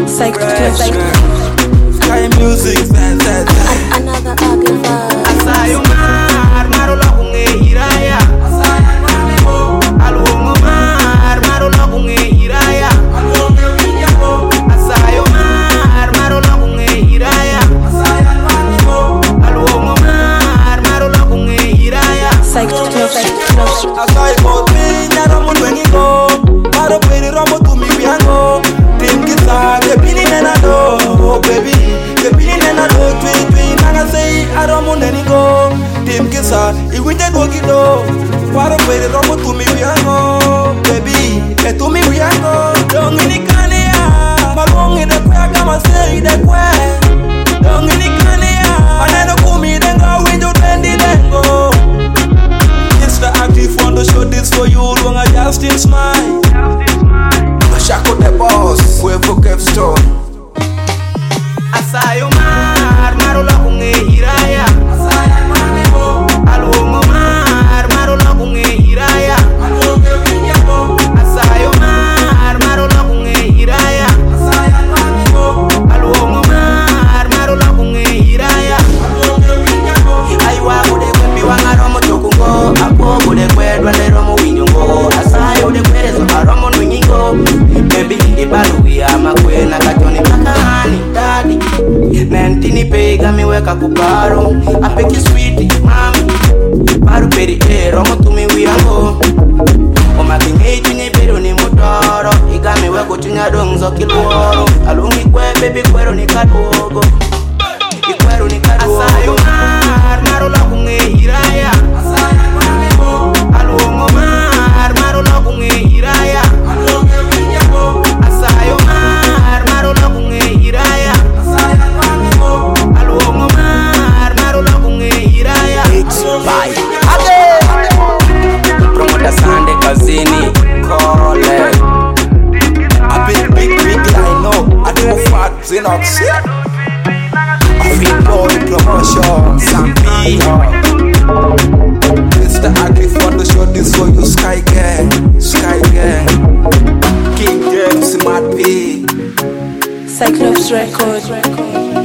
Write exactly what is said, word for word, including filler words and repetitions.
Psych Sky music, that, that, that. Another ugly vibe. Asayo mar, marola kunge hiraya. Aluongo mar, marola kunge hiraya. Asayo mar, marola kunge hiraya. Aluongo mar, marola kunge hiraya. Psych Asayo kote, nyara mwengi go. Maro peri romo tumi biango. Tim kita, kepini nena do, baby. Kepini nena do, twi twi. Nanga say, aromo neni go. Tim kita, iwinde go gido. Maro peri romo tumi biango, baby. E tumi biango. Dongi ni kane ya. Malongi de kwe, kama say de kwe. Dongi ni kane ya. Aneno kumi dengo, window tendi dengo. It's the active one to show this for you. Long I just in smile. Shako the boss, we for kept store. Asayo mar, marola kunge hiraya. Aluongo mar, marola kunge hiraya. Asayo mar, marola kunge hiraya. Aluongo mar, marola kunge hiraya. Aiwa bude kwepi wangaro motokungo. Apo bude kwedwa lero mo winjongo. Asayo bude kwezo aromo nwingingo. Baby, ibalu ya makwena katoni kakani daddy. Nentini pega miweka kuparo. Apeki sweetie mami. Baru peri e romo tumi wiango. Omakinge chunye bero ni mutoro. Iga miweko chunya dongzo kilworo. Alungi kwe baby kwero ni kadogo. Ikwero ni kadogo. Asayo mar, marola kunge hiraya. Aluongo mar, marola kunge hiraya. Asayo mar, marola kunge hiraya. Aluongo mar, marola kunge hiraya. It's bye. Promoter Sunday kazini kole. A big, big, big line, no. I do fat, Zinox. A big boy promotion, Sampi. It's the active one to show this for you, Sky Gang, Sky Gang. King James, Matt P. Cyclops Records.